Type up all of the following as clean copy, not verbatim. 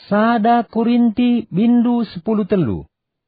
Sada Korinti bindu 10 telu.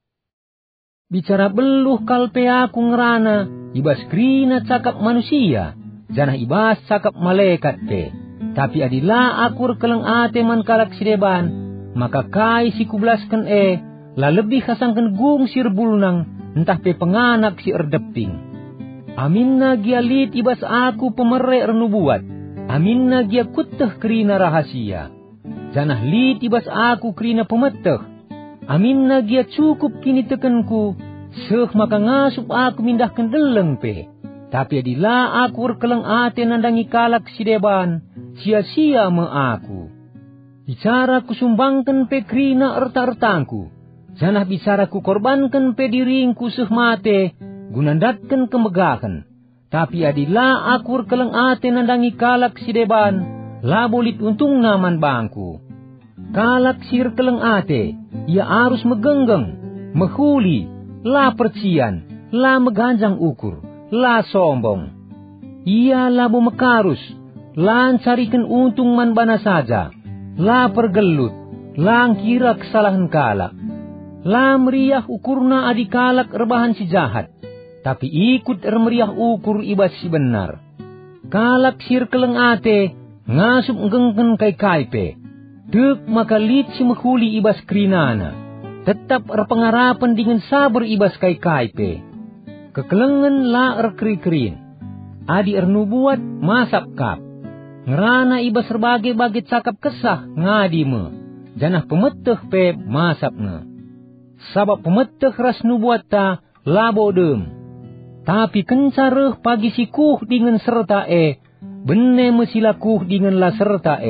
Bicara beluh kalpe aku ngerana, ibas krina cakap manusia, janah ibas cakap malaikat pe. Tapi adila aku rekeleng ate man kalak sideban, maka kai si kublaskan la lebih kasangkan gung sirbulnang, entah pe penganak si erdeping. Aminna gia lit ibas aku pemere ernubuat, aminna gia kuteh krina rahasia. Janah lit ibas aku krina pemeteh, aminna gia cukup kini tekenku, seh maka ngasup aku mindahkan deleng pe. Tapi adila aku rekeleng ate nandangi kalak sideban, sia-sia me aku. Bicara kusumbangkan pe krina erta-ertangku, janah bicara ku korbankan pe diringku seh mate, gunandatkan kemegahan. Tapi adila aku rekeleng ate nandangi kalak sideban, labolit untung naman bangku. Kalak si rekeleng ate, ia harus megenggeng, mehuli, la percian, la meganjang ukur, la sombong. Ia labo mekarus, la carikan untung man bana saja, la pergelut, la kira kesalahan kalak. La meriah ukurna adi kalak rebahan si jahat, tapi ikut meriah ukur ibas si benar. Kalak si rekeleng ate, ngasup ngengken kai kaipe, dek maka lit si mehuli ibas krinana, tetap pengarapan dengan sabar ibas kai kaipe. Kekelengen la kri-krin, adi nubuat masap kap, ngerana ibas berbagai-bagai cakap kesah ngadi me, janah pemeteh pe masap nge. Sabab pemeteh ras nubuat ta labo dem, tapi kencareh pagi sikuh dengan serta benne mesilakuh dengan la serta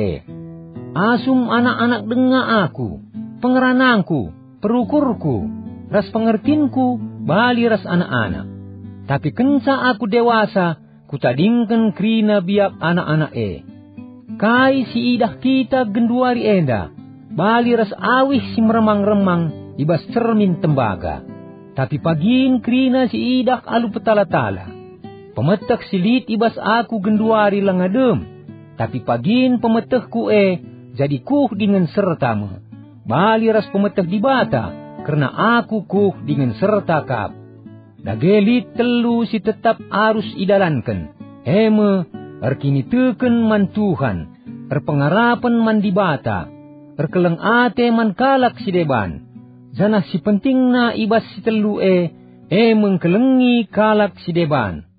Asum anak-anak denga aku, pengeranangku, perukurku, ras pengertinku, bali ras anak-anak. Tapi kenca aku dewasa, kutadingkan krina biap anak-anak Kai si idah kita genduari enda, bali ras awih si meremang-remang, ibas cermin tembaga. Tapi pagin krina si idah alu petala-tala. Pemetek silit ibas aku genduari langadem, tapi pagin pemetehku jadi kuh dengan sertamu. Bali ras pemeteh di bata, karena aku kuh dengan serta kap. Dagelit telu si tetap harus idalankan. Erkini teken man Tuhan, pengarapan man di bata, keleng ate man kalak si deban. Janah si pentingna ibas si telu mengkelengi kalak si deban.